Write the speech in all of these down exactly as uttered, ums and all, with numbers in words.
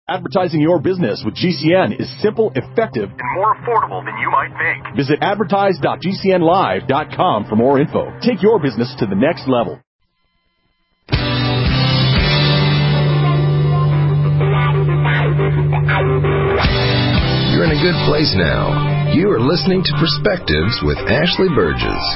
Advertising your business with G C N is simple, effective, and more affordable than you might think. Visit advertise dot g c n live dot com for more info. Take your business to the next level. You're in a good place now. You are listening to Perspectives with Ashley Burgess.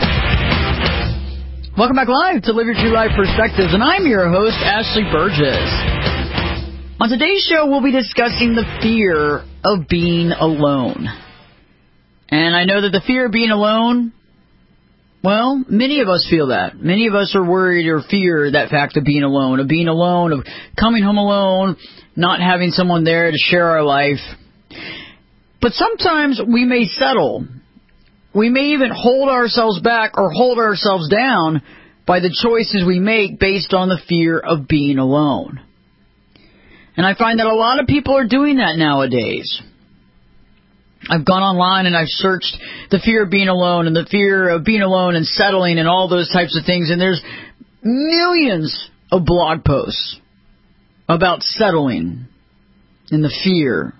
Welcome back live to Live Your True Life Perspectives, and I'm your host, Ashley Burgess. On today's show, we'll be discussing the fear of being alone. And I know that the fear of being alone, well, many of us feel that. Many of us are worried or fear that fact of being alone, of being alone, of coming home alone, not having someone there to share our life. But sometimes we may settle. We may even hold ourselves back or hold ourselves down by the choices we make based on the fear of being alone. And I find that a lot of people are doing that nowadays. I've gone online and I've searched the fear of being alone and the fear of being alone and settling and all those types of things. And there's millions of blog posts about settling and the fear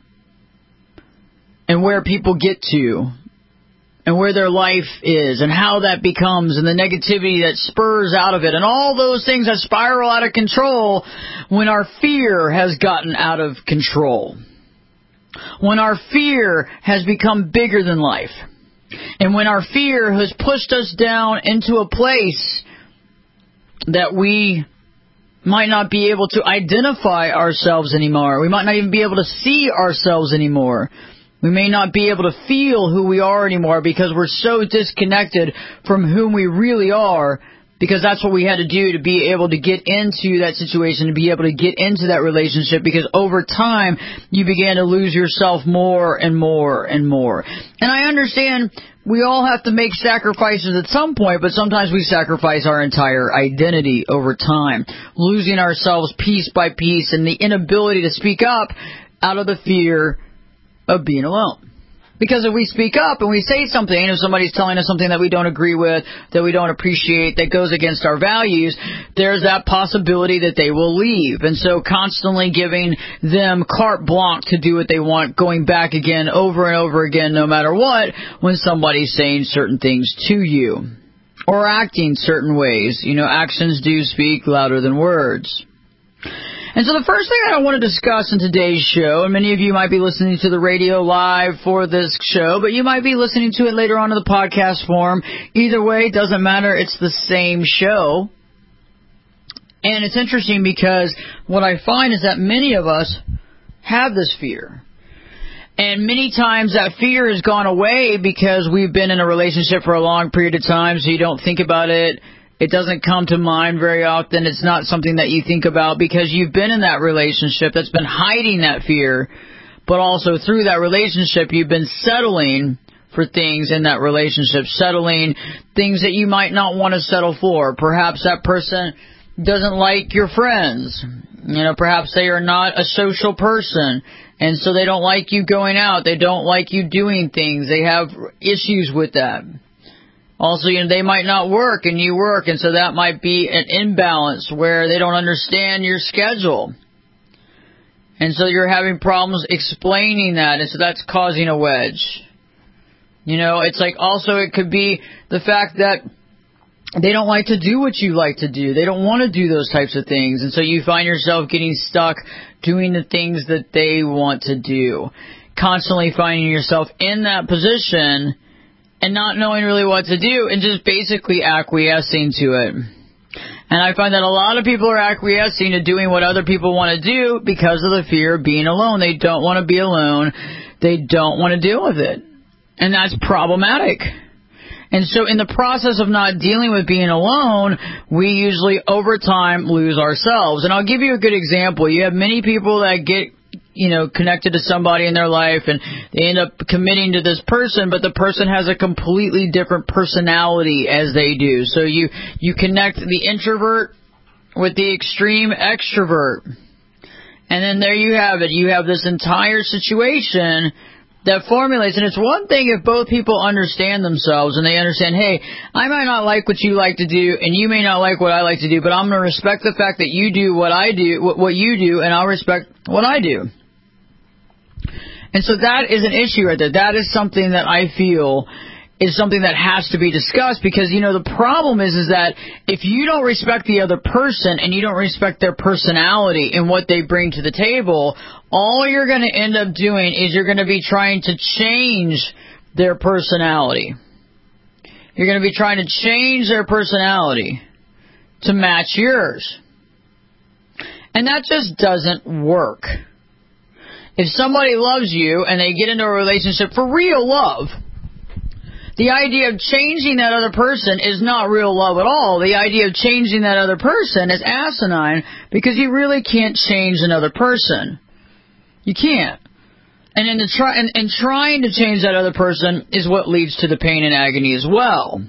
and where people get to and where their life is and how that becomes and the negativity that spurs out of it and all those things that spiral out of control when our fear has gotten out of control. When our fear has become bigger than life. And when our fear has pushed us down into a place that we might not be able to identify ourselves anymore. We might not even be able to see ourselves anymore. We may not be able to feel who we are anymore because we're so disconnected from whom we really are, because that's what we had to do to be able to get into that situation, to be able to get into that relationship, because over time you began to lose yourself more and more and more. And I understand we all have to make sacrifices at some point, but sometimes we sacrifice our entire identity over time, losing ourselves piece by piece and the inability to speak up out of the fear of being alone. Because if we speak up and we say something, if somebody's telling us something that we don't agree with, that we don't appreciate, that goes against our values, there's that possibility that they will leave. And so constantly giving them carte blanche to do what they want, going back again over and over again, no matter what, when somebody's saying certain things to you. Or acting certain ways. You know, actions do speak louder than words. And so the first thing I want to discuss in today's show, and many of you might be listening to the radio live for this show, but you might be listening to it later on in the podcast form. Either way, it doesn't matter. It's the same show. And it's interesting because what I find is that many of us have this fear. And many times that fear has gone away because we've been in a relationship for a long period of time, so you don't think about it. It doesn't come to mind very often. It's not something that you think about because you've been in that relationship that's been hiding that fear. But also through that relationship, you've been settling for things in that relationship, settling things that you might not want to settle for. Perhaps that person doesn't like your friends. You know, perhaps they are not a social person, and so they don't like you going out. They don't like you doing things. They have issues with that. Also, you know, they might not work and you work, and so that might be an imbalance where they don't understand your schedule. And so you're having problems explaining that, and so that's causing a wedge. You know, it's like also it could be the fact that they don't like to do what you like to do. They don't want to do those types of things, and so you find yourself getting stuck doing the things that they want to do. Constantly finding yourself in that position and not knowing really what to do, and just basically acquiescing to it. And I find that a lot of people are acquiescing to doing what other people want to do because of the fear of being alone. They don't want to be alone. They don't want to deal with it. And that's problematic. And so in the process of not dealing with being alone, we usually over time lose ourselves. And I'll give you a good example. You have many people that get you know, connected to somebody in their life, and they end up committing to this person, but the person has a completely different personality as they do. So you, you connect the introvert with the extreme extrovert. And then there you have it. You have this entire situation that formulates. And it's one thing if both people understand themselves and they understand, hey, I might not like what you like to do, and you may not like what I like to do, but I'm going to respect the fact that you do what I do, what, what you do, and I'll respect what I do. And so that is an issue right there. That is something that I feel is something that has to be discussed, because, you know, the problem is, is that if you don't respect the other person and you don't respect their personality and what they bring to the table, all you're going to end up doing is you're going to be trying to change their personality. You're going to be trying to change their personality to match yours. And that just doesn't work. If somebody loves you and they get into a relationship for real love, the idea of changing that other person is not real love at all. The idea of changing that other person is asinine, because you really can't change another person. You can't. And in the try and, and trying to change that other person is what leads to the pain and agony as well.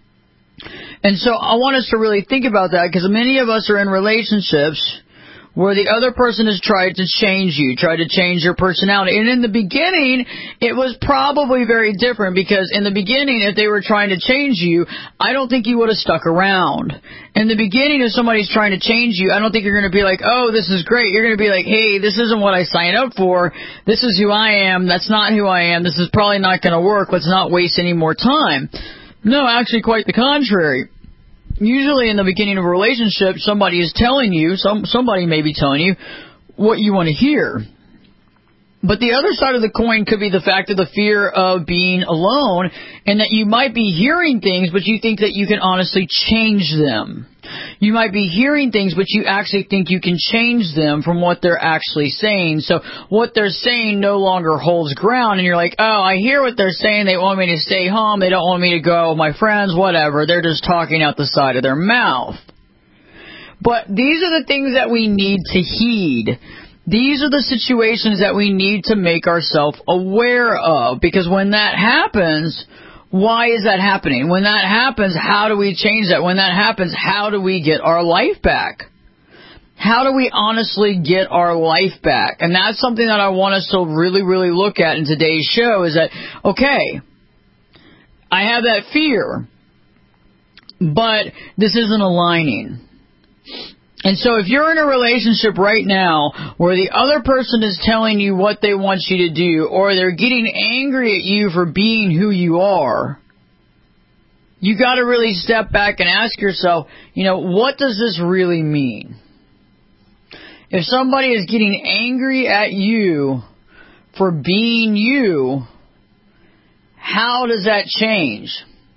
And so I want us to really think about that, because many of us are in relationships where the other person has tried to change you, tried to change your personality. And in the beginning, it was probably very different, because in the beginning, if they were trying to change you, I don't think you would have stuck around. In the beginning, if somebody's trying to change you, I don't think you're going to be like, oh, this is great. You're going to be like, hey, this isn't what I signed up for. This is who I am. That's not who I am. This is probably not going to work. Let's not waste any more time. No, actually, quite the contrary. Usually in the beginning of a relationship, somebody is telling you, some somebody may be telling you what you want to hear. But the other side of the coin could be the fact of the fear of being alone, and that you might be hearing things, but you think that you can honestly change them. You might be hearing things, but you actually think you can change them from what they're actually saying. So what they're saying no longer holds ground, and you're like, oh, I hear what they're saying. They want me to stay home. They don't want me to go with my friends, whatever. They're just talking out the side of their mouth. But these are the things that we need to heed. These are the situations that we need to make ourselves aware of, because when that happens, why is that happening? When that happens, how do we change that? When that happens, how do we get our life back? How do we honestly get our life back? And that's something that I want us to really, really look at in today's show, is that, okay, I have that fear, but this isn't aligning. And so if you're in a relationship right now where the other person is telling you what they want you to do, or they're getting angry at you for being who you are, you got to really step back and ask yourself, you know, what does this really mean? If somebody is getting angry at you for being you, how does that change?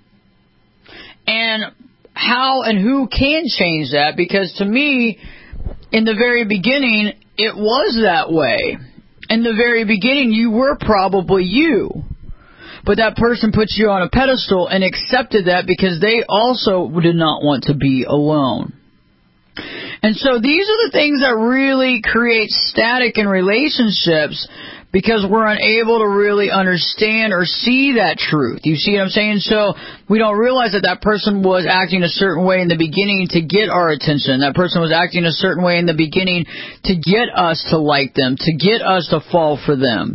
And how and who can change that? Because to me, in the very beginning, it was that way. In the very beginning, you were probably you. But that person put you on a pedestal and accepted that because they also did not want to be alone. And so these are the things that really create static in relationships, because we're unable to really understand or see that truth. You see what I'm saying? So we don't realize that that person was acting a certain way in the beginning to get our attention. That person was acting a certain way in the beginning to get us to like them, to get us to fall for them.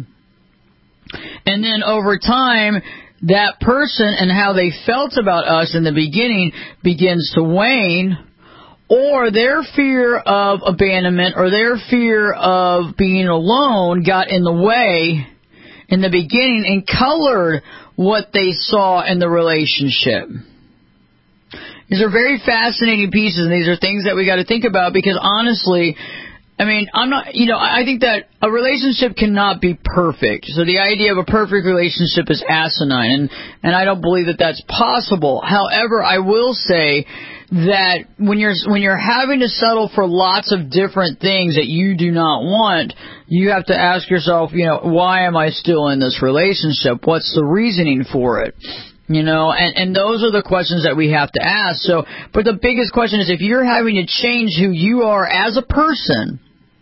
And then over time, that person and how they felt about us in the beginning begins to wane, or their fear of abandonment or their fear of being alone got in the way in the beginning and colored what they saw in the relationship. These are very fascinating pieces, and these are things that we got to think about, because honestly, I mean, I'm not, you know, I think that a relationship cannot be perfect. So the idea of a perfect relationship is asinine, and, and I don't believe that that's possible. However, I will say that when you're when you're having to settle for lots of different things that you do not want, you have to ask yourself, you know, why am I still in this relationship? What's the reasoning for it? You know, and, and those are the questions that we have to ask. So, but the biggest question is, if you're having to change who you are as a person,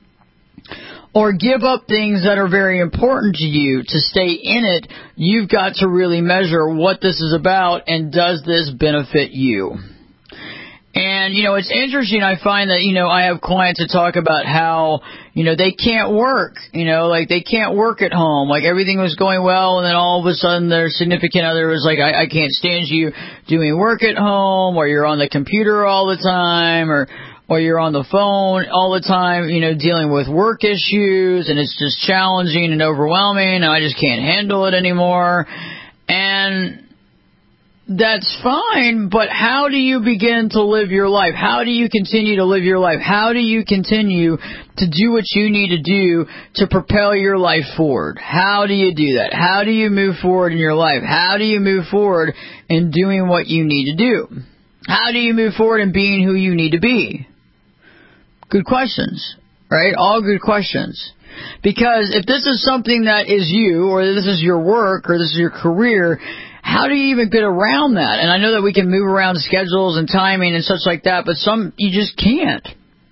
or give up things that are very important to you to stay in it, you've got to really measure what this is about, and does this benefit you? And, you know, it's interesting. I find that, you know, I have clients that talk about how, you know, they can't work, you know, like they can't work at home. Like everything was going well, and then all of a sudden their significant other was like, I, I can't stand you doing work at home, or you're on the computer all the time, or or you're on the phone all the time, you know, dealing with work issues, and it's just challenging and overwhelming, and I just can't handle it anymore. And that's fine, but how do you begin to live your life? How do you continue to live your life? How do you continue to do what you need to do to propel your life forward? How do you do that? How do you move forward in your life? How do you move forward in doing what you need to do? How do you move forward in being who you need to be? Good questions, right? All good questions. Because if this is something that is you, or this is your work, or this is your career, how do you even get around that? And I know that we can move around schedules and timing and such like that, but some, you just can't.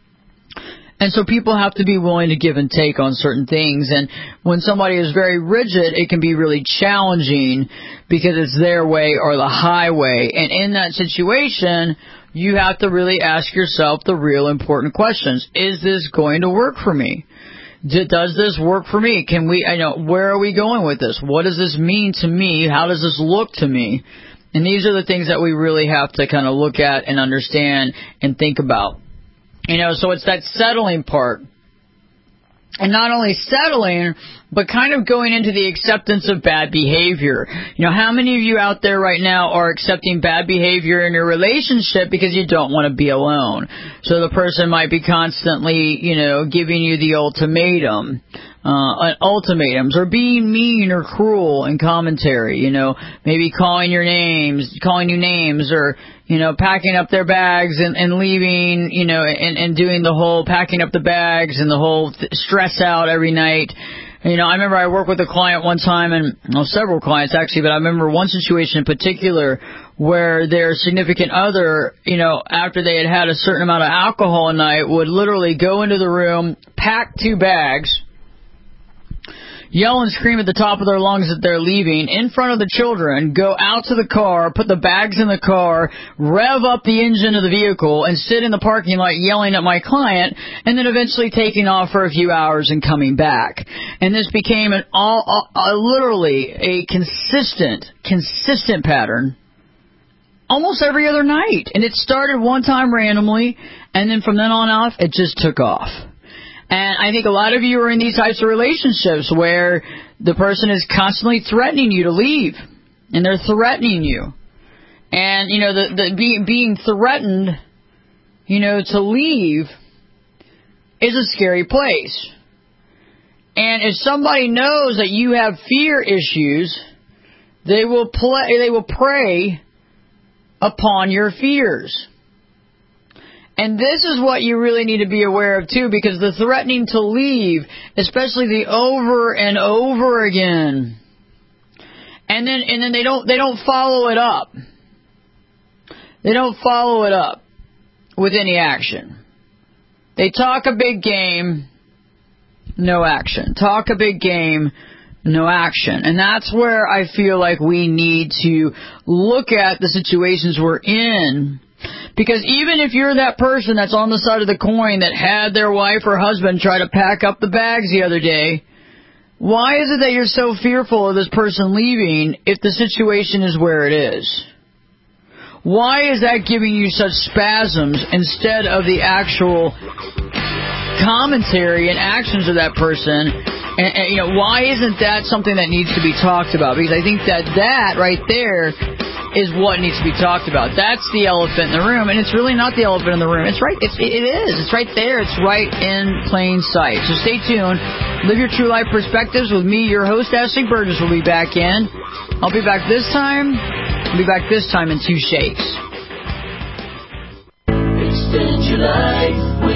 And so people have to be willing to give and take on certain things. And when somebody is very rigid, it can be really challenging because it's their way or the highway. And in that situation, you have to really ask yourself the real important questions. Is this going to work for me? Does this work for me? Can we, I know, where are we going with this? What does this mean to me? How does this look to me? And these are the things that we really have to kind of look at and understand and think about. You know, so it's that settling part. And not only settling, but kind of going into the acceptance of bad behavior. You know, how many of you out there right now are accepting bad behavior in your relationship because you don't want to be alone? So the person might be constantly, you know, giving you the ultimatum, uh, ultimatums, or being mean or cruel in commentary, you know, maybe calling your names, calling you names, or, you know, packing up their bags and, and leaving, you know, and, and doing the whole packing up the bags and the whole th- stress out every night. You know, I remember I worked with a client one time, and well, several clients actually, but I remember one situation in particular where their significant other, you know, after they had had a certain amount of alcohol a night, would literally go into the room, pack two bags, yell and scream at the top of their lungs that they're leaving in front of the children, go out to the car, put the bags in the car, rev up the engine of the vehicle, and sit in the parking lot yelling at my client, and then eventually taking off for a few hours and coming back. And this became an all, all, uh, literally a consistent, consistent pattern almost every other night. And it started one time randomly, and then from then on off, it just took off. And I think a lot of you are in these types of relationships where the person is constantly threatening you to leave. And they're threatening you. And, you know, the, the be, being threatened, you know, to leave is a scary place. And if somebody knows that you have fear issues, they will play, they will prey upon your fears. And this is what you really need to be aware of, too, because the threatening to leave, especially the over and over again, and then and then they don't they don't follow it up. They don't follow it up with any action. They talk a big game, no action. Talk a big game, no action. And that's where I feel like we need to look at the situations we're in. Because even if you're that person that's on the side of the coin that had their wife or husband try to pack up the bags the other day, why is it that you're so fearful of this person leaving if the situation is where it is? Why is that giving you such spasms instead of the actual commentary and actions of that person? And, and you know, why isn't that something that needs to be talked about? Because I think that that right there is what needs to be talked about. That's the elephant in the room, and it's really not the elephant in the room. It's right. It's, it is. It's right there. It's right in plain sight. So stay tuned. Live your true life perspectives with me, your host, Ashley Burgess, will be back in. I'll be back this time. I'll be back this time in two shakes. Extend your life with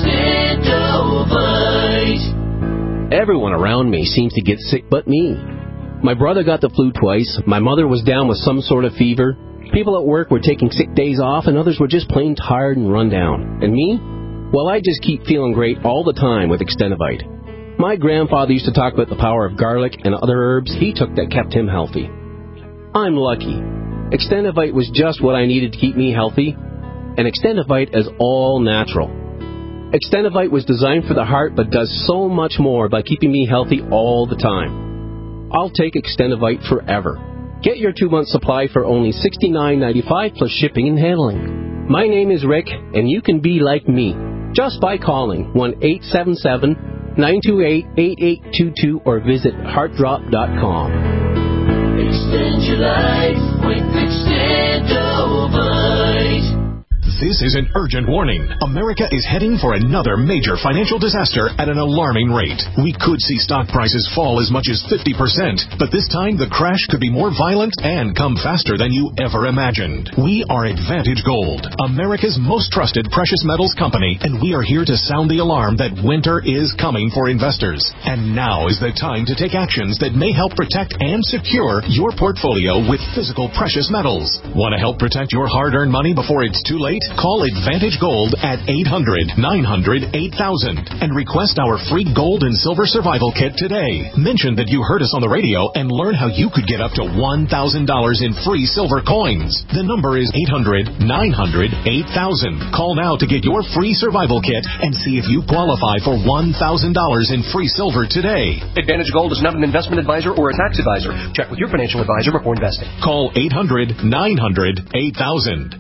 Extendovite. Everyone around me seems to get sick but me. My brother got the flu twice, my mother was down with some sort of fever, people at work were taking sick days off, and others were just plain tired and run down. And me? Well, I just keep feeling great all the time with Extendovite. My grandfather used to talk about the power of garlic and other herbs he took that kept him healthy. I'm lucky. Extendovite was just what I needed to keep me healthy, and Extendovite is all natural. Extendovite was designed for the heart but does so much more by keeping me healthy all the time. I'll take Extendovite forever. Get your two-month supply for only sixty-nine ninety-five plus shipping and handling. My name is Rick, and you can be like me just by calling one eight seven seven, nine two eight, eight eight two two or visit heart drop dot com. Extend your life with Extendovite. This is an urgent warning. America is heading for another major financial disaster at an alarming rate. We could see stock prices fall as much as fifty percent, but this time the crash could be more violent and come faster than you ever imagined. We are Advantage Gold, America's most trusted precious metals company, and we are here to sound the alarm that winter is coming for investors. And now is the time to take actions that may help protect and secure your portfolio with physical precious metals. Want to help protect your hard-earned money before it's too late? Call Advantage Gold at eight hundred, nine hundred, eight thousand and request our free gold and silver survival kit today. Mention that you heard us on the radio and learn how you could get up to one thousand dollars in free silver coins. The number is eight hundred, nine hundred, eight thousand. Call now to get your free survival kit and see if you qualify for one thousand dollars in free silver today. Advantage Gold is not an investment advisor or a tax advisor. Check with your financial advisor before investing. Call eight hundred, nine hundred, eight thousand.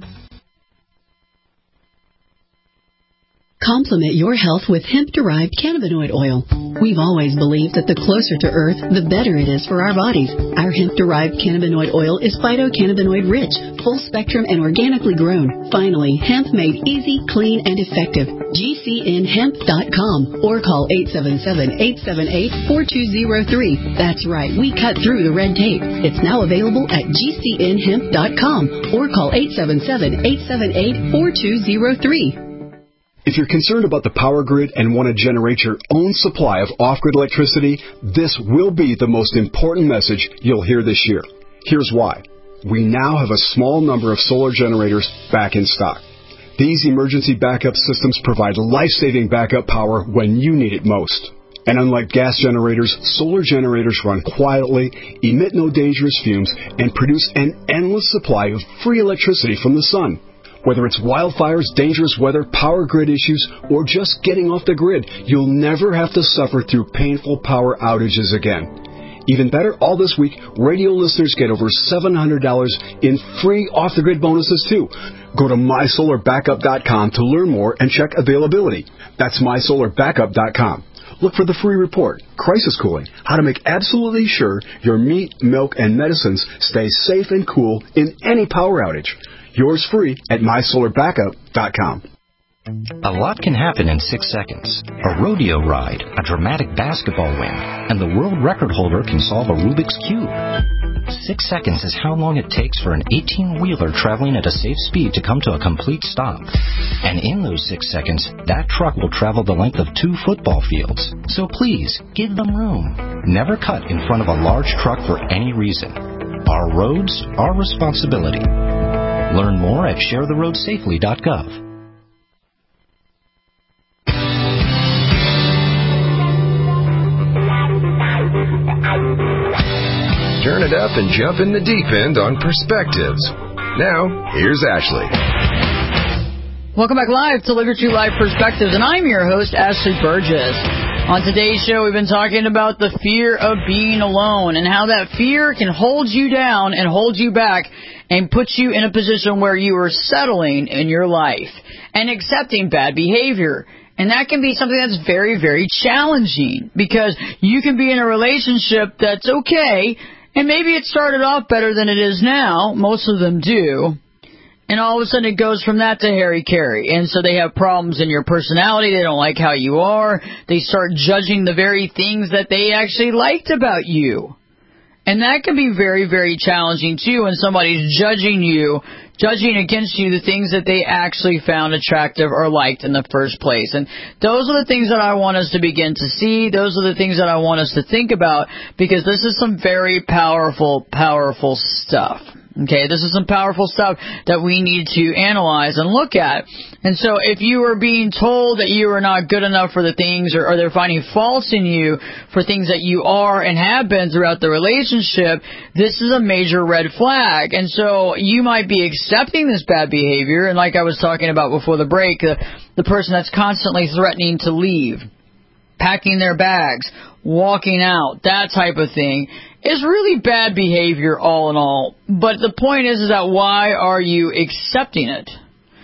Complement your health with hemp-derived cannabinoid oil. We've always believed that the closer to Earth, the better it is for our bodies. Our hemp-derived cannabinoid oil is phytocannabinoid-rich, full-spectrum, and organically grown. Finally, hemp made easy, clean, and effective. G C N hemp dot com or call eight seven seven, eight seven eight, four two zero three. That's right, we cut through the red tape. It's now available at G C N hemp dot com or call eight seven seven, eight seven eight, four two zero three. If you're concerned about the power grid and want to generate your own supply of off-grid electricity, this will be the most important message you'll hear this year. Here's why. We now have a small number of solar generators back in stock. These emergency backup systems provide life-saving backup power when you need it most. And unlike gas generators, solar generators run quietly, emit no dangerous fumes, and produce an endless supply of free electricity from the sun. Whether it's wildfires, dangerous weather, power grid issues, or just getting off the grid, you'll never have to suffer through painful power outages again. Even better, all this week, radio listeners get over seven hundred dollars in free off-the-grid bonuses, too. Go to my solar backup dot com to learn more and check availability. That's my solar backup dot com. Look for the free report, Crisis Cooling, how to make absolutely sure your meat, milk, and medicines stay safe and cool in any power outage. Yours free at my solar backup dot com. A lot can happen in six seconds. A rodeo ride, a dramatic basketball win, and the world record holder can solve a Rubik's Cube. Six seconds is how long it takes for an eighteen-wheeler traveling at a safe speed to come to a complete stop. And in those six seconds, that truck will travel the length of two football fields. So please, give them room. Never cut in front of a large truck for any reason. Our roads, our responsibility. Learn more at share the road safely dot gov. Turn it up and jump in the deep end on Perspectives. Now, here's Ashley. Welcome back live to Live Your True Life Perspectives, and I'm your host, Ashley Burgess. On today's show, we've been talking about the fear of being alone and how that fear can hold you down and hold you back and put you in a position where you are settling in your life and accepting bad behavior. And that can be something that's very, very challenging because you can be in a relationship that's okay, and maybe it started off better than it is now. Most of them do. And all of a sudden it goes from that to hairy-carry. And so they have problems in your personality. They don't like how you are. They start judging the very things that they actually liked about you. And that can be very, very challenging, too, when somebody's judging you, judging against you the things that they actually found attractive or liked in the first place. And those are the things that I want us to begin to see. Those are the things that I want us to think about, because this is some very powerful, powerful stuff. Okay, this is some powerful stuff that we need to analyze and look at. And so if you are being told that you are not good enough for the things, or, or they're finding faults in you for things that you are and have been throughout the relationship, this is a major red flag. And so you might be accepting this bad behavior, and like I was talking about before the break, the, the person that's constantly threatening to leave, packing their bags, walking out, that type of thing, is really bad behavior all in all. But the point is, is that why are you accepting it?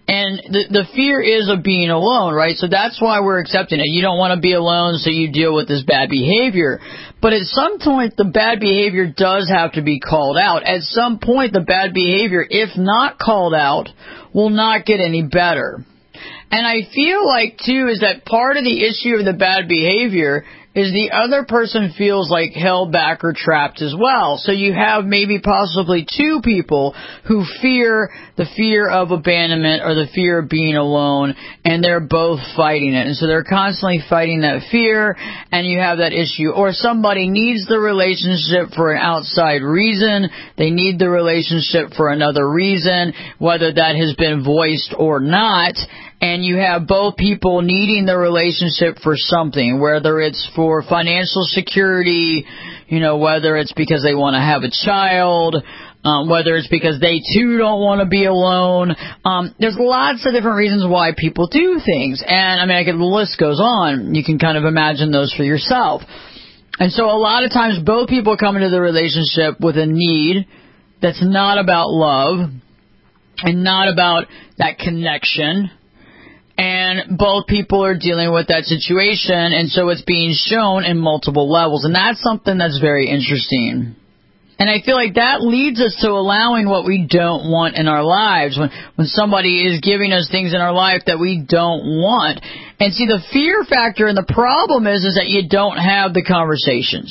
And the, the fear is of being alone, right? So that's why we're accepting it. You don't want to be alone, so you deal with this bad behavior. But at some point, the bad behavior does have to be called out. At some point, the bad behavior, if not called out, will not get any better. And I feel like, too, is that part of the issue of the bad behavior is the other person feels like held back or trapped as well. So you have maybe possibly two people who fear the fear of abandonment or the fear of being alone, and they're both fighting it. And so they're constantly fighting that fear, and you have that issue. Or somebody needs the relationship for an outside reason. They need the relationship for another reason, whether that has been voiced or not. And you have both people needing the relationship for something, whether it's for financial security, you know, whether it's because they want to have a child, um, whether it's because they too don't want to be alone. Um, there's lots of different reasons why people do things. And I mean, I could, the list goes on. You can kind of imagine those for yourself. And so a lot of times both people come into the relationship with a need that's not about love and not about that connection. And both people are dealing with that situation, and so it's being shown in multiple levels. And that's something that's very interesting. And I feel like that leads us to allowing what we don't want in our lives, when, when somebody is giving us things in our life that we don't want. And see, the fear factor and the problem is, is that you don't have the conversations.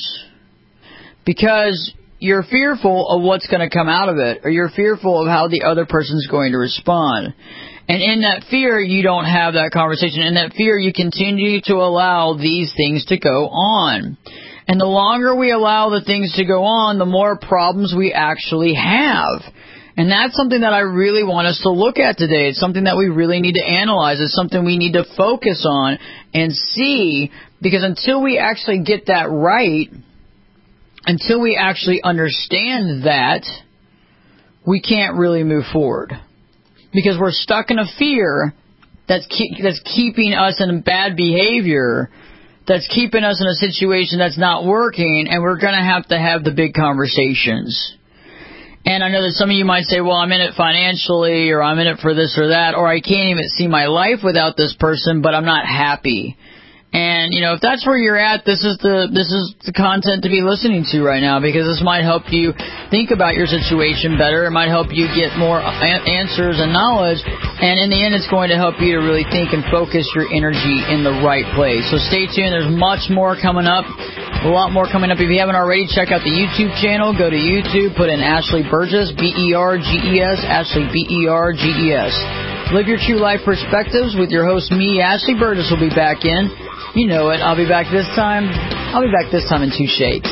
Because you're fearful of what's going to come out of it, or you're fearful of how the other person's going to respond. And in that fear, you don't have that conversation. In that fear, you continue to allow these things to go on. And the longer we allow the things to go on, the more problems we actually have. And that's something that I really want us to look at today. It's something that we really need to analyze. It's something we need to focus on and see, because until we actually get that right, until we actually understand that, we can't really move forward. Because we're stuck in a fear that's keep, that's keeping us in bad behavior, that's keeping us in a situation that's not working, and we're going to have to have the big conversations. And I know that some of you might say, well, I'm in it financially, or I'm in it for this or that, or I can't even see my life without this person, but I'm not happy. And, you know, if that's where you're at, this is the this is the content to be listening to right now, because this might help you think about your situation better. It might help you get more a- answers and knowledge. And in the end, it's going to help you to really think and focus your energy in the right place. So stay tuned. There's much more coming up. A lot more coming up. If you haven't already, check out the YouTube channel. Go to YouTube, put in Ashley Burgess, B E R G E S, Ashley, B E R G E S. Live your true life perspectives with your host, me, Ashley Burgess, will be back in. You know it. I'll be back this time. I'll be back this time in two shakes.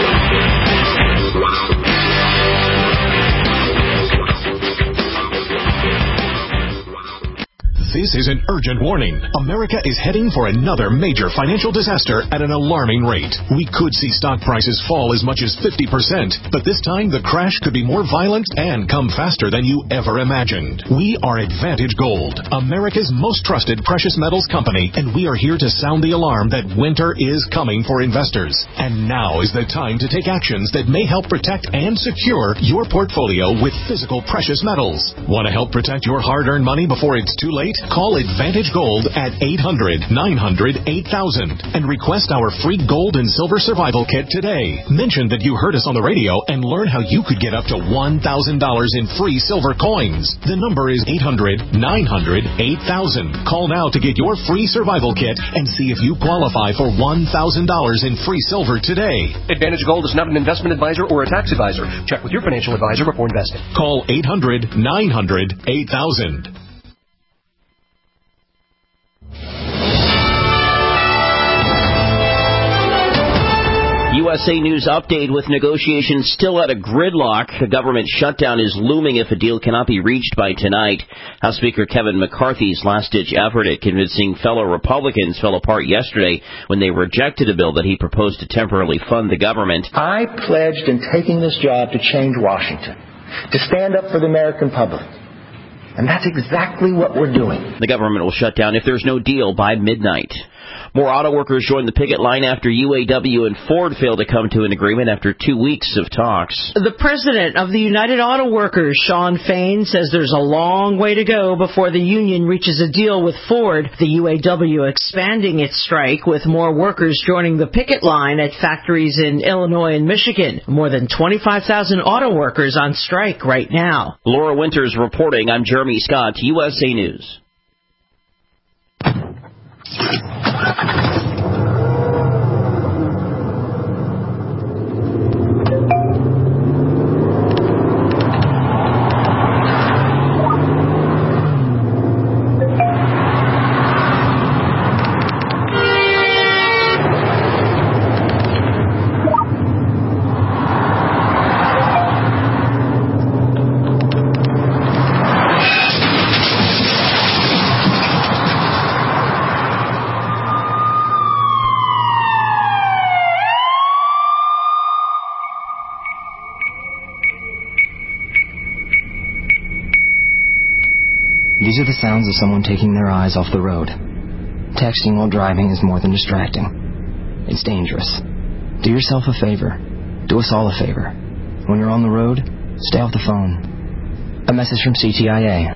This is an urgent warning. America is heading for another major financial disaster at an alarming rate. We could see stock prices fall as much as fifty percent, but this time the crash could be more violent and come faster than you ever imagined. We are Advantage Gold, America's most trusted precious metals company, and we are here to sound the alarm that winter is coming for investors. And now is the time to take actions that may help protect and secure your portfolio with physical precious metals. Want to help protect your hard-earned money before it's too late? Call Advantage Gold at eight hundred, nine hundred, eight thousand and request our free gold and silver survival kit today. Mention that you heard us on the radio and learn how you could get up to one thousand dollars in free silver coins. The number is eight hundred, nine hundred, eight thousand. Call now to get your free survival kit and see if you qualify for one thousand dollars in free silver today. Advantage Gold is not an investment advisor or a tax advisor. Check with your financial advisor before investing. Call eight hundred, nine hundred, eight thousand. U S A News update with negotiations still at a gridlock. The government shutdown is looming if a deal cannot be reached by tonight. House Speaker Kevin McCarthy's last-ditch effort at convincing fellow Republicans fell apart yesterday when they rejected a bill that he proposed to temporarily fund the government. I pledged in taking this job to change Washington, to stand up for the American public. And that's exactly what we're doing. The government will shut down if there's no deal by midnight. More auto workers joined the picket line after U A W and Ford failed to come to an agreement after two weeks of talks. The president of the United Auto Workers, Shawn Fain, says there's a long way to go before the union reaches a deal with Ford. The U A W expanding its strike with more workers joining the picket line at factories in Illinois and Michigan. More than twenty-five thousand auto workers on strike right now. Laura Winters reporting. I'm Jeremy Scott, U S A News. These are the sounds of someone taking their eyes off the road. Texting while driving is more than distracting. It's dangerous. Do yourself a favor. Do us all a favor. When you're on the road, stay off the phone. A message from C T I A.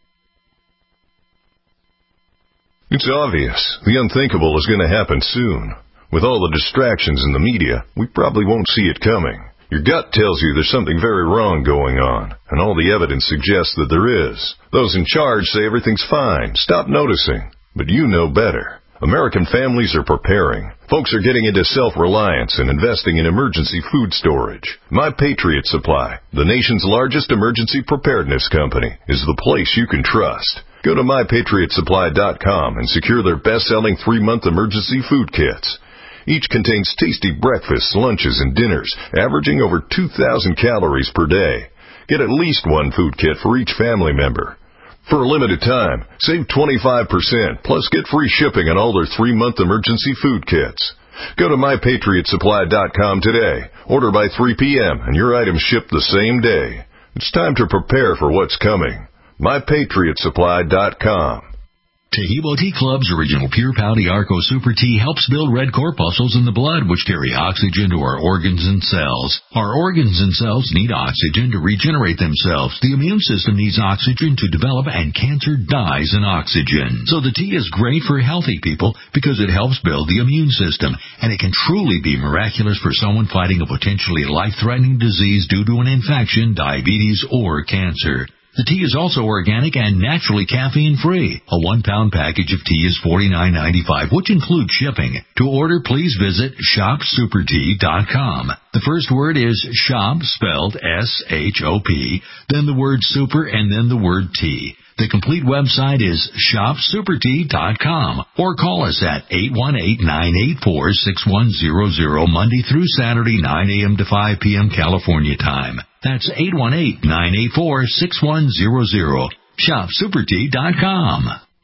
It's obvious. The unthinkable is going to happen soon. With all the distractions in the media, we probably won't see it coming. Your gut tells you there's something very wrong going on, and all the evidence suggests that there is. Those in charge say everything's fine. Stop noticing. But you know better. American families are preparing. Folks are getting into self-reliance and investing in emergency food storage. My Patriot Supply, the nation's largest emergency preparedness company, is the place you can trust. Go to my patriot supply dot com and secure their best-selling three-month emergency food kits. Each contains tasty breakfasts, lunches, and dinners, averaging over two thousand calories per day. Get at least one food kit for each family member. For a limited time, save twenty-five percent, plus get free shipping on all their three-month emergency food kits. Go to my patriot supply dot com today. Order by three p.m. and your items ship the same day. It's time to prepare for what's coming. my patriot supply dot com. Taheebo Tea Club's original Pure Pouty Arco Super Tea helps build red corpuscles in the blood, which carry oxygen to our organs and cells. Our organs and cells need oxygen to regenerate themselves. The immune system needs oxygen to develop, and cancer dies in oxygen. So the tea is great for healthy people because it helps build the immune system, and it can truly be miraculous for someone fighting a potentially life-threatening disease due to an infection, diabetes, or cancer. The tea is also organic and naturally caffeine-free. A one-pound package of tea is forty-nine ninety-five, which includes shipping. To order, please visit shop super tea dot com. The first word is shop, spelled S H O P, then the word super, and then the word tea. The complete website is shop super tea dot com, or call us at eight one eight, nine eight four, six one zero zero Monday through Saturday, nine a.m. to five p.m. California time. That's eight one eight, nine eight four, six one zero zero. shop super tea dot com.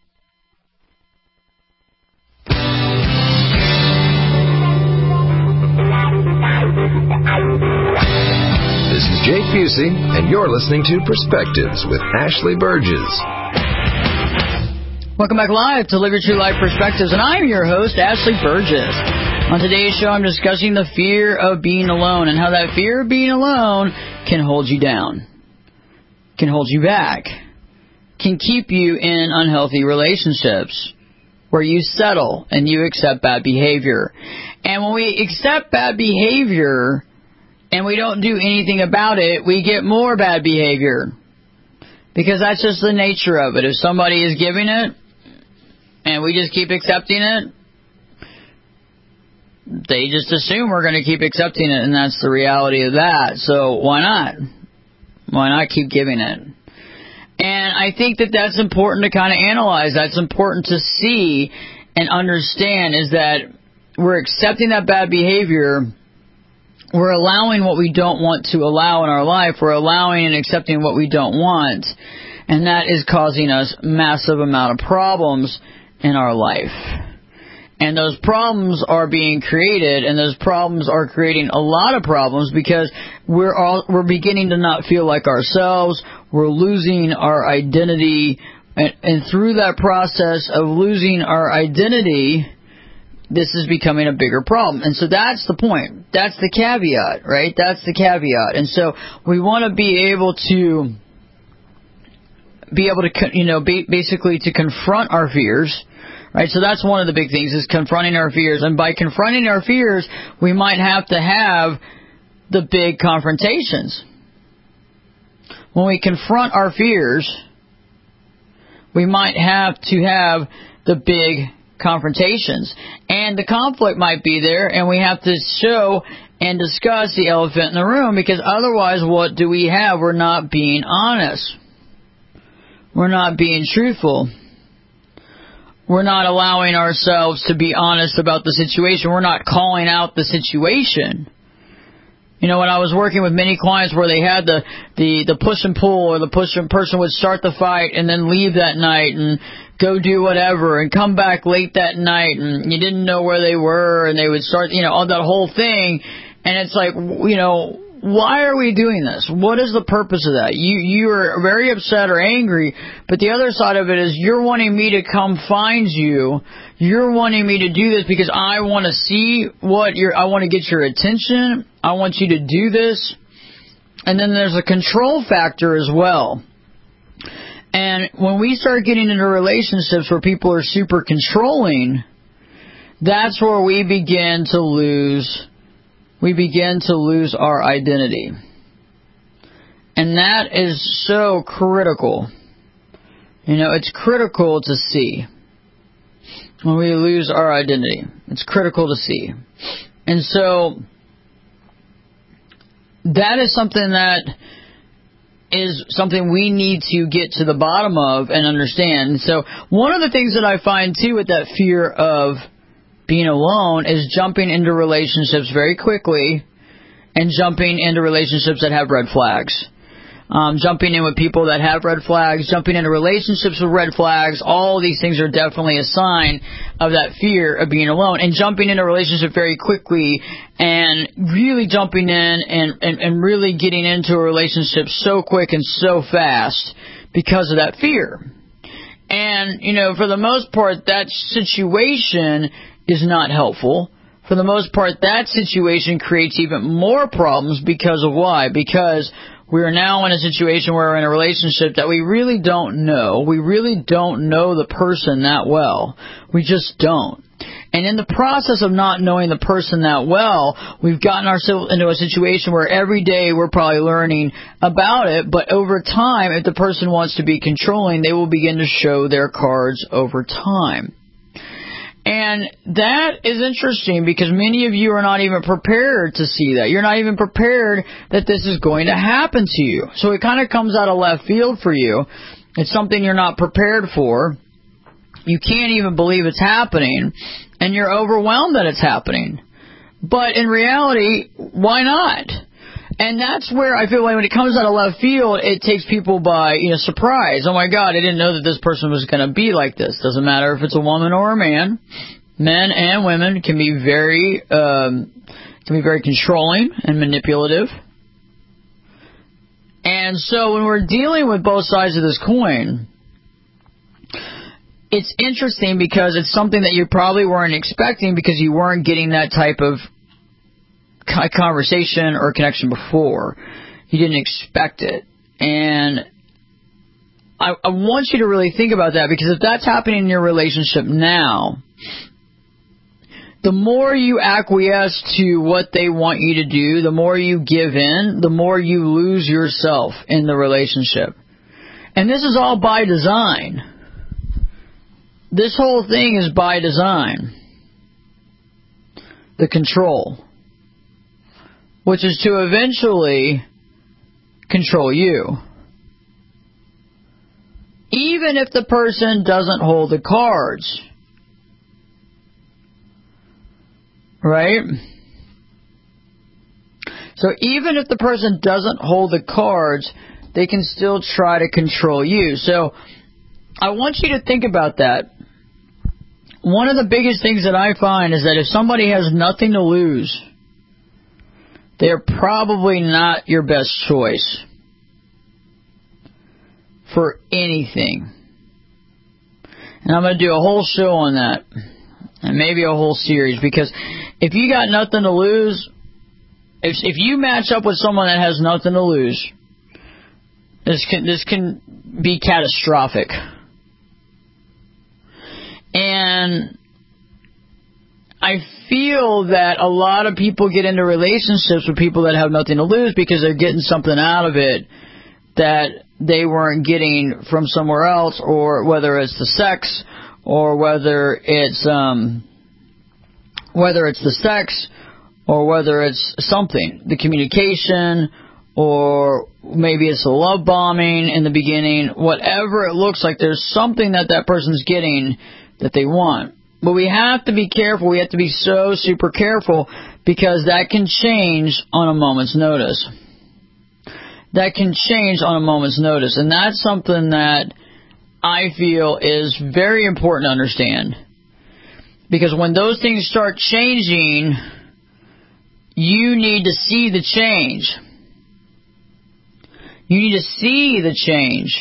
This is Jake Busey, and you're listening to Perspectives with Ashley Burgess. Welcome back live to Live Your True Life Perspectives, and I'm your host, Ashley Burgess. On today's show, I'm discussing the fear of being alone and how that fear of being alone can hold you down, can hold you back, can keep you in unhealthy relationships where you settle and you accept bad behavior. And when we accept bad behavior and we don't do anything about it, we get more bad behavior. Because that's just the nature of it. If somebody is giving it and we just keep accepting it, they just assume we're going to keep accepting it, and that's the reality of that. So why not? Why not keep giving it? And I think that that's important to kind of analyze. That's important to see and understand, is that we're accepting that bad behavior. We're allowing what we don't want to allow in our life. We're allowing and accepting what we don't want. And that is causing us massive amount of problems in our life. And those problems are being created, and those problems are creating a lot of problems because we're all, we're beginning to not feel like ourselves. We're losing our identity. And, and through that process of losing our identity, this is becoming a bigger problem. And so that's the point. That's the caveat, right? That's the caveat. And so we want to be able to be able to, you know, be, basically to confront our fears, right? So that's one of the big things, is confronting our fears. And by confronting our fears, we might have to have the big confrontations. When we confront our fears, we might have to have the big confrontations. And the conflict might be there, and we have to show and discuss the elephant in the room, because otherwise what do we have? We're not being honest. We're not being truthful. We're not allowing ourselves to be honest about the situation. We're not calling out the situation. You know, when I was working with many clients where they had the, the, the push and pull, or the push and person would start the fight and then leave that night and go do whatever and come back late that night, and you didn't know where they were, and they would start, you know, all that whole thing. And it's like, you know, why are we doing this? What is the purpose of that? You you are very upset or angry, but the other side of it is you're wanting me to come find you. You're wanting me to do this because I want to see what you're, I want to get your attention. I want you to do this. And then there's a control factor as well. And when we start getting into relationships where people are super controlling, that's where we begin to lose we begin to lose our identity. And that is so critical. You know, it's critical to see when we lose our identity. It's critical to see. And so that is something that is something we need to get to the bottom of and understand. So one of the things that I find too with that fear of being alone is jumping into relationships very quickly, and jumping into relationships that have red flags. Um, jumping in with people that have red flags, jumping into relationships with red flags, all these things are definitely a sign of that fear of being alone. And jumping into a relationship very quickly and really jumping in and, and, and really getting into a relationship so quick and so fast because of that fear. And, you know, for the most part, that situation is not helpful. For the most part, that situation creates even more problems because of why? Because we are now in a situation where we're in a relationship that we really don't know. We really don't know the person that well. We just don't. And in the process of not knowing the person that well, we've gotten ourselves into a situation where every day we're probably learning about it, but over time, if the person wants to be controlling, they will begin to show their cards over time. And that is interesting because many of you are not even prepared to see that. You're not even prepared that this is going to happen to you. So it kind of comes out of left field for you. It's something you're not prepared for. You can't even believe it's happening, and you're overwhelmed that it's happening. But in reality, why not? And that's where I feel like when it comes out of left field, it takes people by, you know, surprise. Oh my God, I didn't know that this person was going to be like this. Doesn't matter if it's a woman or a man. Men and women can be very, um, can be very controlling and manipulative. And so when we're dealing with both sides of this coin, it's interesting because it's something that you probably weren't expecting because you weren't getting that type of conversation or connection before. You didn't expect it. And I, I want you to really think about that, because if that's happening in your relationship now, the more you acquiesce to what they want you to do, the more you give in, the more you lose yourself in the relationship. And this is all by design. This whole thing is by design. The control, which is to eventually control you. Even if the person doesn't hold the cards. Right? So even if the person doesn't hold the cards, they can still try to control you. So I want you to think about that. One of the biggest things that I find is that if somebody has nothing to lose, they're probably not your best choice for anything. And I'm going to do a whole show on that. and maybe a whole series, because if you got nothing to lose, if if you match up with someone that has nothing to lose, this can this can be catastrophic. And I feel that a lot of people get into relationships with people that have nothing to lose because they're getting something out of it that they weren't getting from somewhere else, or whether it's the sex, or whether it's um, whether it's the sex, or whether it's something, the communication, or maybe it's a love bombing in the beginning. Whatever it looks like, there's something that that person's getting that they want. But we have to be careful. We have to be so super careful, because that can change on a moment's notice. That can change on a moment's notice. And that's something that I feel is very important to understand. Because when those things start changing, you need to see the change. You need to see the change.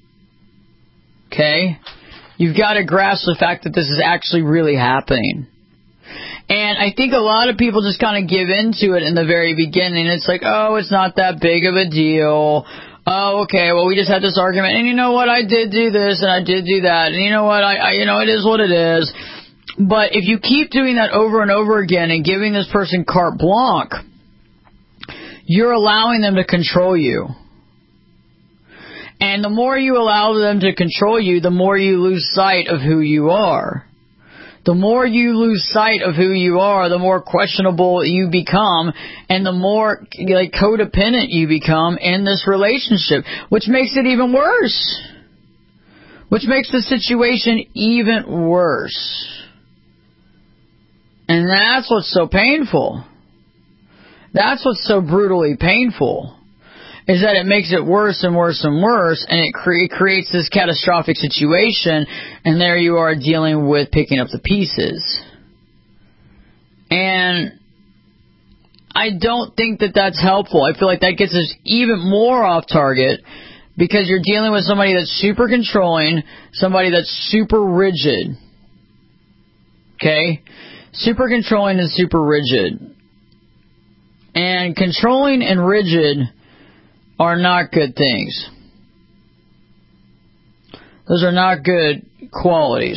Okay? You've got to grasp the fact that this is actually really happening. And I think a lot of people just kind of give into it in the very beginning. It's like, oh, it's not that big of a deal. Oh, okay, well, we just had this argument. And you know what? I did do this and I did do that. And you know what? I, I you know, it is what it is. But if you keep doing that over and over again and giving this person carte blanche, you're allowing them to control you. And the more you allow them to control you, the more you lose sight of who you are. The more you lose sight of who you are, the more questionable you become, and the more like codependent you become in this relationship, which makes it even worse. Which makes the situation even worse. And that's what's so painful. That's what's so brutally painful. Is that it makes it worse and worse and worse, and it cre- creates this catastrophic situation, and there you are dealing with picking up the pieces. And I don't think that that's helpful. I feel like that gets us even more off target, because you're dealing with somebody that's super controlling, somebody that's super rigid. Okay? Super controlling and super rigid. And controlling and rigid are not good things. Those are not good qualities.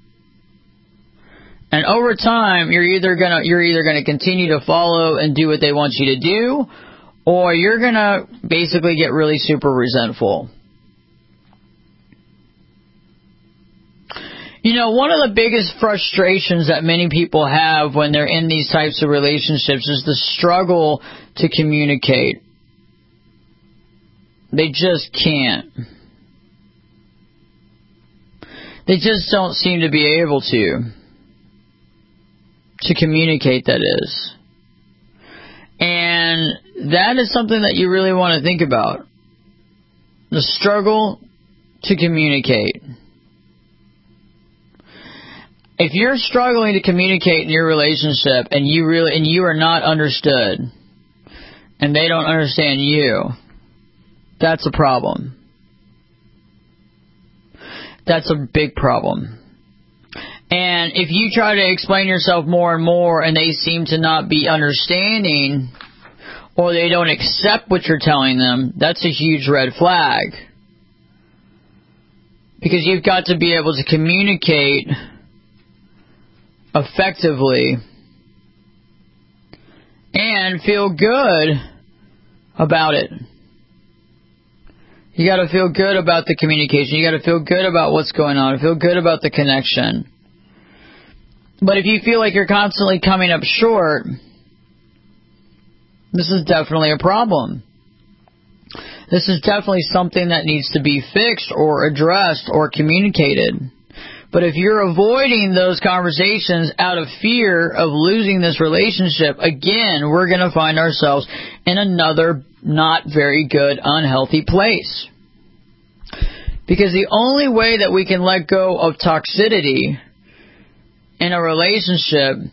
And over time, you're either gonna you're either gonna continue to follow and do what they want you to do, or you're gonna basically get really super resentful. You know, one of the biggest frustrations that many people have when they're in these types of relationships is the struggle to communicate. They just can't. They just don't seem to be able to. To communicate, that is. And that is something that you really want to think about. The struggle to communicate. If you're struggling to communicate in your relationship and you really and you are not understood, and they don't understand you, that's a problem. That's a big problem. And if you try to explain yourself more and more and they seem to not be understanding, or they don't accept what you're telling them, that's a huge red flag. Because you've got to be able to communicate effectively and feel good about it. You got to feel good about the communication. You got to feel good about what's going on. Feel good about the connection. But if you feel like you're constantly coming up short, this is definitely a problem. This is definitely something that needs to be fixed or addressed or communicated. But if you're avoiding those conversations out of fear of losing this relationship, again, we're going to find ourselves in another not very good, unhealthy place. Because the only way that we can let go of toxicity in a relationship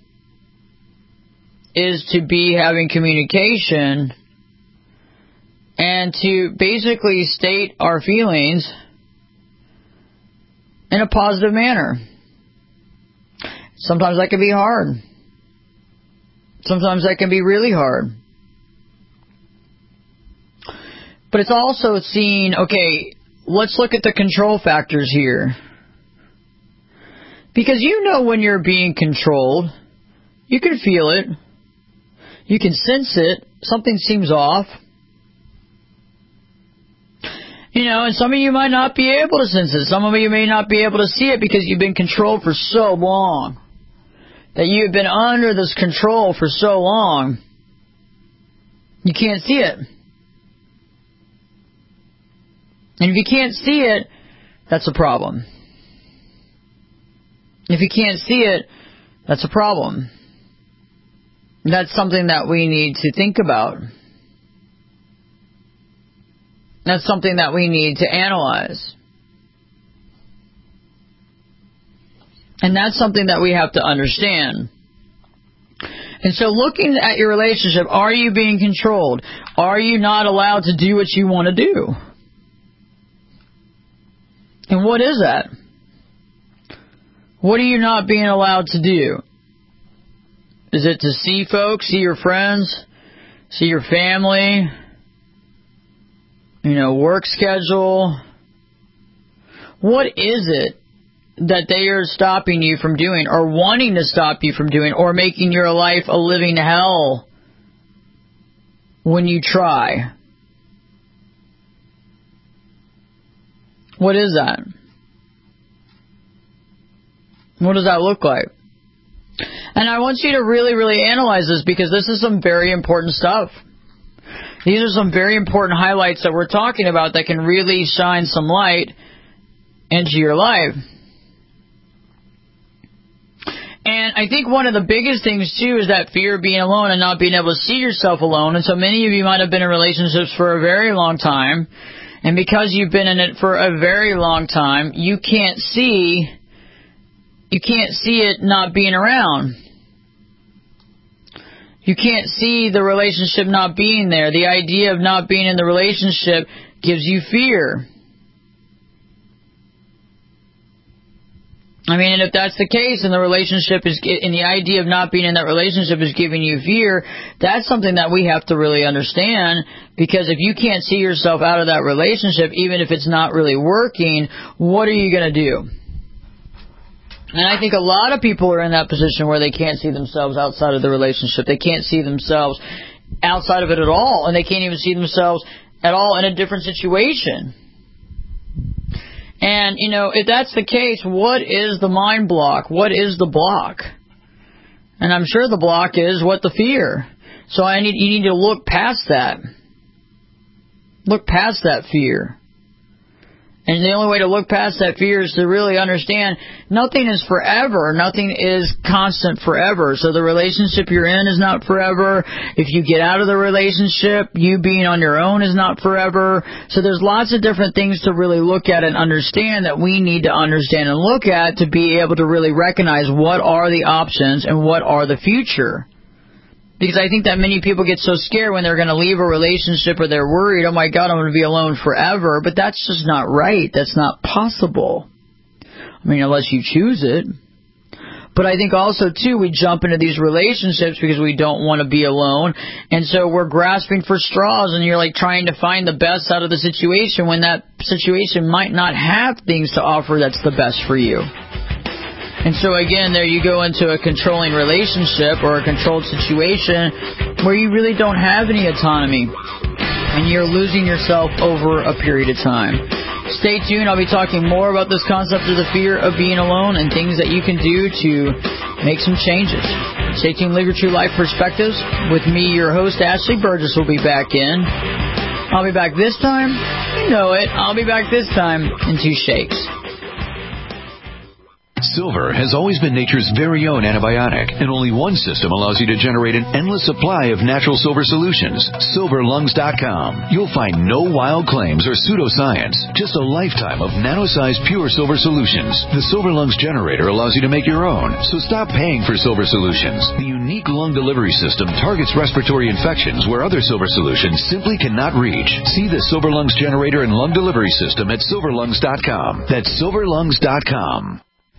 is to be having communication and to basically state our feelings in a positive manner. Sometimes that can be hard. Sometimes that can be really hard. But it's also seeing, okay, let's look at the control factors here. Because you know when you're being controlled. You can feel it. You can sense it. Something seems off. You know, and some of you might not be able to sense it. Some of you may not be able to see it because you've been controlled for so long. That you've been under this control for so long, you can't see it. And if you can't see it, that's a problem. If you can't see it, that's a problem. That's something that we need to think about. That's something that we need to analyze. And that's something that we have to understand. And so looking at your relationship, are you being controlled? Are you not allowed to do what you want to do? And what is that? What are you not being allowed to do? Is it to see folks, see your friends, see your family, you know, work schedule? What is it that they are stopping you from doing, or wanting to stop you from doing, or making your life a living hell when you try? What is that? What does that look like? And I want you to really, really analyze this, because this is some very important stuff. These are some very important highlights that we're talking about that can really shine some light into your life. And I think one of the biggest things, too, is that fear of being alone and not being able to see yourself alone. And so many of you might have been in relationships for a very long time. And because you've been in it for a very long time, you can't see, you can't see it not being around. You can't see the relationship not being there. The idea of not being in the relationship gives you fear. I mean, and if that's the case, and the relationship is, and the idea of not being in that relationship is giving you fear, that's something that we have to really understand. Because if you can't see yourself out of that relationship, even if it's not really working, what are you going to do? And I think a lot of people are in that position where they can't see themselves outside of the relationship. They can't see themselves outside of it at all, and they can't even see themselves at all in a different situation. And, you know, if that's the case, what is the mind block? What is the block? And I'm sure the block is what? The fear. So I need you need to look past that. Look past that fear. And the only way to look past that fear is to really understand nothing is forever. Nothing is constant forever. So the relationship you're in is not forever. If you get out of the relationship, you being on your own is not forever. So there's lots of different things to really look at and understand that we need to understand and look at to be able to really recognize what are the options and what are the future. Because I think that many people get so scared when they're going to leave a relationship, or they're worried, oh my God, I'm going to be alone forever. But that's just not right. That's not possible. I mean, unless you choose it. But I think also, too, we jump into these relationships because we don't want to be alone. And so we're grasping for straws, and you're like trying to find the best out of the situation when that situation might not have things to offer that's the best for you. And so again, there you go into a controlling relationship or a controlled situation where you really don't have any autonomy, and you're losing yourself over a period of time. Stay tuned. I'll be talking more about this concept of the fear of being alone and things that you can do to make some changes. Stay tuned. Live Your True Life Perspectives with me, your host, Ashley Burgess, will be back in. I'll be back this time. You know it. I'll be back this time in two shakes. Silver has always been nature's very own antibiotic, and only one system allows you to generate an endless supply of natural silver solutions. silver lungs dot com. You'll find no wild claims or pseudoscience, just a lifetime of nano-sized pure silver solutions. The Silver Lungs generator allows you to make your own, so stop paying for silver solutions. The unique lung delivery system targets respiratory infections where other silver solutions simply cannot reach. See the Silver Lungs generator and lung delivery system at silver lungs dot com. That's silver lungs dot com.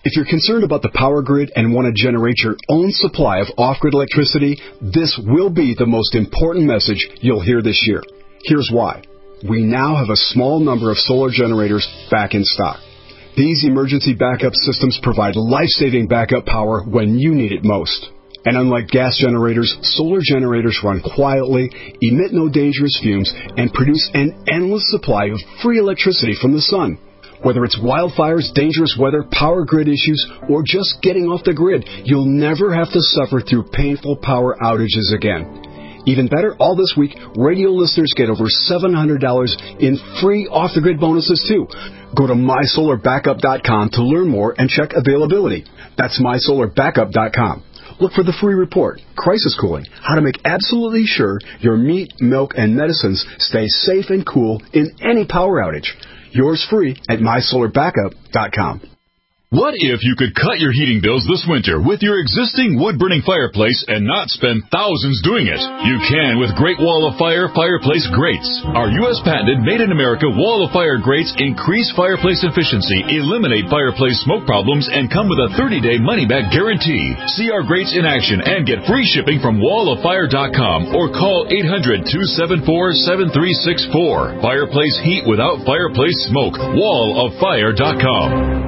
If you're concerned about the power grid and want to generate your own supply of off-grid electricity, this will be the most important message you'll hear this year. Here's why. We now have a small number of solar generators back in stock. These emergency backup systems provide life-saving backup power when you need it most. And unlike gas generators, solar generators run quietly, emit no dangerous fumes, and produce an endless supply of free electricity from the sun. Whether it's wildfires, dangerous weather, power grid issues, or just getting off the grid, you'll never have to suffer through painful power outages again. Even better, all this week, radio listeners get over seven hundred dollars in free off-the-grid bonuses, too. Go to my solar backup dot com to learn more and check availability. That's my solar backup dot com. Look for the free report, Crisis Cooling, how to make absolutely sure your meat, milk, and medicines stay safe and cool in any power outage. Yours free at my solar backup dot com. What if you could cut your heating bills this winter with your existing wood-burning fireplace and not spend thousands doing it? You can with Great Wall of Fire Fireplace Grates. Our U S patented made-in-America Wall of Fire grates increase fireplace efficiency, eliminate fireplace smoke problems, and come with a thirty-day money-back guarantee. See our grates in action and get free shipping from wall of fire dot com or call eight hundred, two seven four, seven three six four. Fireplace heat without fireplace smoke. wall of fire dot com.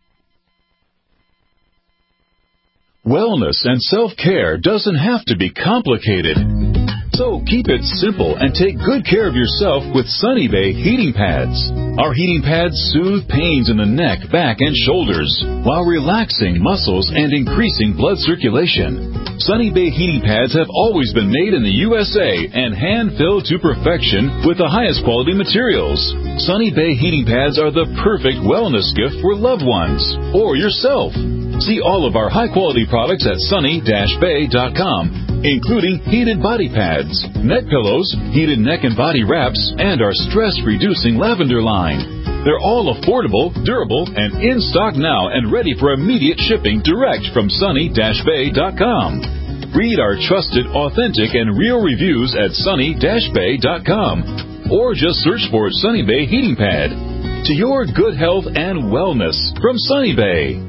Wellness and self-care doesn't have to be complicated. So keep it simple and take good care of yourself with Sunny Bay heating pads. Our heating pads soothe pains in the neck, back, and shoulders while relaxing muscles and increasing blood circulation. Sunny Bay heating pads have always been made in the U S A and hand-filled to perfection with the highest quality materials. Sunny Bay heating pads are the perfect wellness gift for loved ones or yourself. See all of our high-quality products at sunny dash bay dot com, including heated body pads, neck pillows, heated neck and body wraps, and our stress-reducing lavender line. They're all affordable, durable, and in stock now and ready for immediate shipping direct from sunny dash bay dot com. Read our trusted, authentic, and real reviews at sunny dash bay dot com or just search for Sunny Bay Heating Pad. To your good health and wellness from Sunny Bay.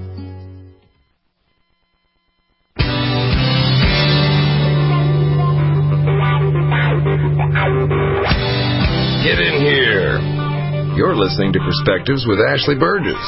Get in here. You're listening to Perspectives with Ashley Burgess.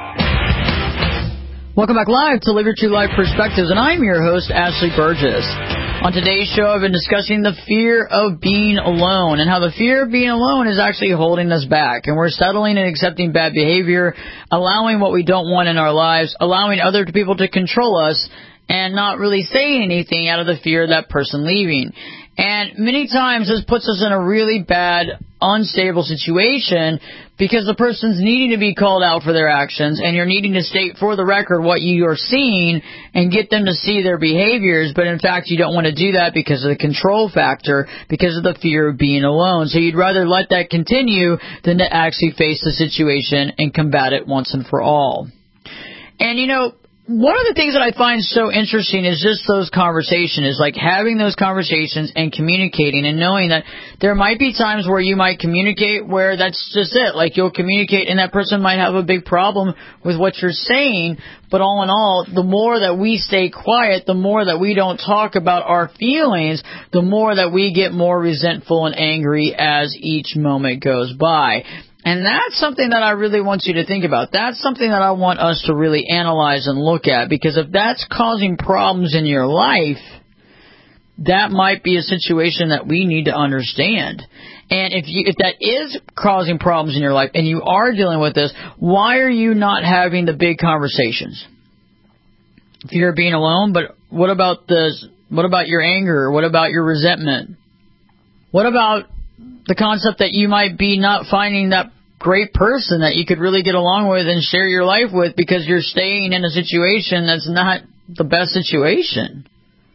Welcome back live to Live Your True Life Perspectives, and I'm your host, Ashley Burgess. On today's show, I've been discussing the fear of being alone and how the fear of being alone is actually holding us back. And we're settling and accepting bad behavior, allowing what we don't want in our lives, allowing other people to control us, and not really saying anything out of the fear of that person leaving. And many times this puts us in a really bad, unstable situation because the person's needing to be called out for their actions and you're needing to state for the record what you are seeing and get them to see their behaviors. But in fact, you don't want to do that because of the control factor, because of the fear of being alone. So you'd rather let that continue than to actually face the situation and combat it once and for all. And, you know, one of the things that I find so interesting is just those conversations, like having those conversations and communicating and knowing that there might be times where you might communicate where that's just it. Like you'll communicate and that person might have a big problem with what you're saying. But all in all, the more that we stay quiet, the more that we don't talk about our feelings, the more that we get more resentful and angry as each moment goes by. And that's something that I really want you to think about. That's something that I want us to really analyze and look at, because if that's causing problems in your life, that might be a situation that we need to understand. And if you, if that is causing problems in your life and you are dealing with this, why are you not having the big conversations? Fear of being alone, but what about this? What about your anger? What about your resentment? What about the concept that you might be not finding that great person that you could really get along with and share your life with because you're staying in a situation that's not the best situation?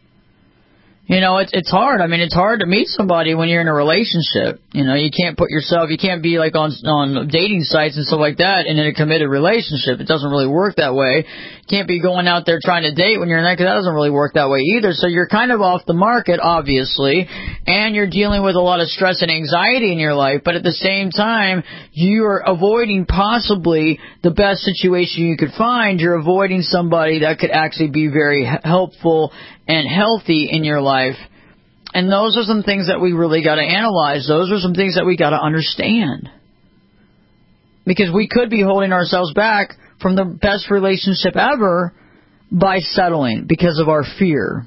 You know, it's it's hard. I mean, it's hard to meet somebody when you're in a relationship. You know, you can't put yourself, you can't be like on on dating sites and stuff like that and in a committed relationship. It doesn't really work that way. can't be going out there trying to date when you're in that, because that doesn't really work that way either. So you're kind of off the market, obviously, and you're dealing with a lot of stress and anxiety in your life, but at the same time, you're avoiding possibly the best situation you could find. You're avoiding somebody that could actually be very helpful and healthy in your life. And those are some things that we really got to analyze. Those are some things that we got to understand. Because we could be holding ourselves back from the best relationship ever by settling because of our fear.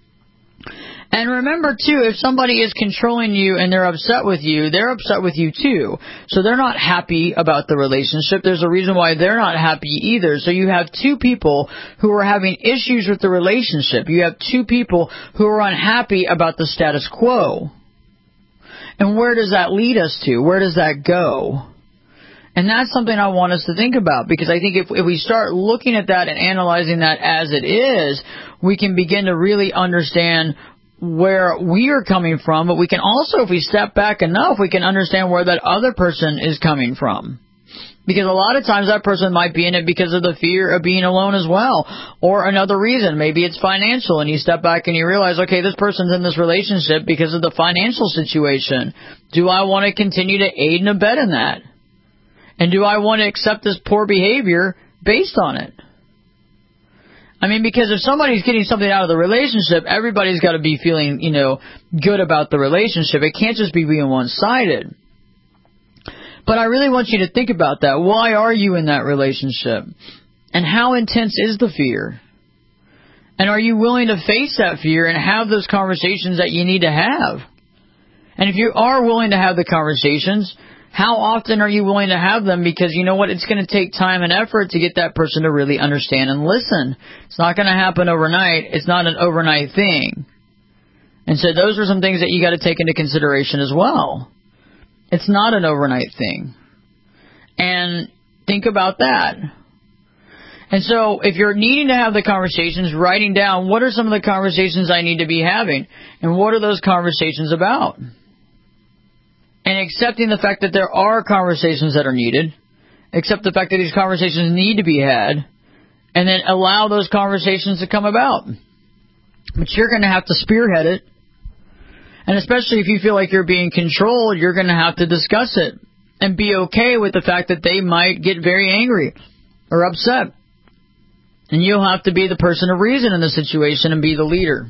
And remember, too, if somebody is controlling you and they're upset with you, they're upset with you, too. So they're not happy about the relationship. There's a reason why they're not happy either. So you have two people who are having issues with the relationship. You have two people who are unhappy about the status quo. And where does that lead us to? Where does that go? And that's something I want us to think about, because I think if, if we start looking at that and analyzing that as it is, we can begin to really understand where we are coming from, but we can also, if we step back enough, we can understand where that other person is coming from. Because a lot of times that person might be in it because of the fear of being alone as well, or another reason. Maybe it's financial, and you step back and you realize, okay, this person's in this relationship because of the financial situation. Do I want to continue to aid and abet in that? And do I want to accept this poor behavior based on it? I mean, because if somebody's getting something out of the relationship, everybody's got to be feeling, you know, good about the relationship. It can't just be being one-sided. But I really want you to think about that. Why are you in that relationship? And how intense is the fear? And are you willing to face that fear and have those conversations that you need to have? And if you are willing to have the conversations, how often are you willing to have them? Because you know what? It's going to take time and effort to get that person to really understand and listen. It's not going to happen overnight. It's not an overnight thing. And so those are some things that you got to take into consideration as well. It's not an overnight thing. And think about that. And so if you're needing to have the conversations, writing down what are some of the conversations I need to be having, and what are those conversations about? And accepting the fact that there are conversations that are needed, accept the fact that these conversations need to be had, and then allow those conversations to come about. But you're going to have to spearhead it. And especially if you feel like you're being controlled, you're going to have to discuss it and be okay with the fact that they might get very angry or upset. And you'll have to be the person of reason in the situation and be the leader.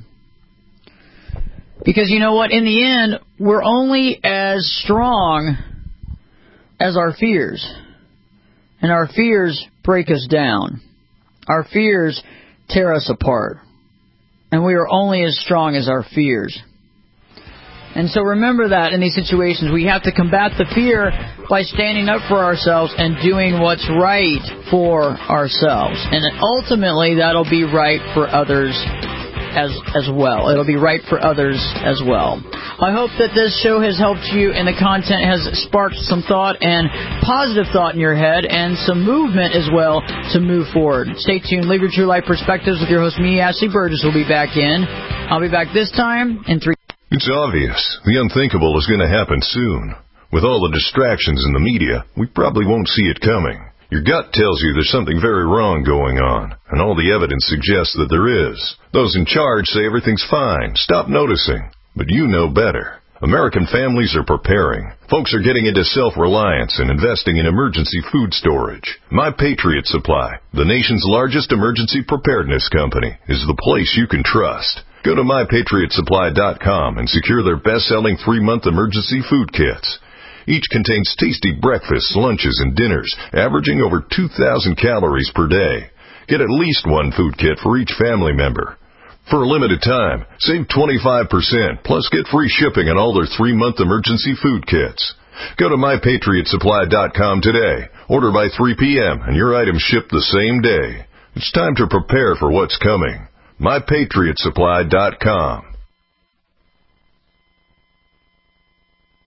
Because you know what? In the end, we're only as strong as our fears. And our fears break us down. Our fears tear us apart. And we are only as strong as our fears. And so remember that in these situations, we have to combat the fear by standing up for ourselves and doing what's right for ourselves. And ultimately, that'll be right for others as as well. It'll be right for others as well. I hope that this show has helped you and the content has sparked some thought and positive thought in your head and some movement as well to move forward. Stay tuned. Live Your True Life Perspectives with your host, me, Ashley Burgess, will be back in. I'll be back this time in three. It's obvious. The unthinkable is going to happen soon. With all the distractions in the media, we probably won't see it coming. Your gut tells you there's something very wrong going on, and all the evidence suggests that there is. Those in charge say everything's fine. Stop noticing. But you know better. American families are preparing. Folks are getting into self-reliance and investing in emergency food storage. My Patriot Supply, the nation's largest emergency preparedness company, is the place you can trust. Go to my patriot supply dot com and secure their best-selling three-month emergency food kits. Each contains tasty breakfasts, lunches, and dinners, averaging over two thousand calories per day. Get at least one food kit for each family member. For a limited time, save twenty-five percent, plus get free shipping on all their three-month emergency food kits. Go to my patriot supply dot com today. Order by three p.m. and your items ship the same day. It's time to prepare for what's coming. my patriot supply dot com.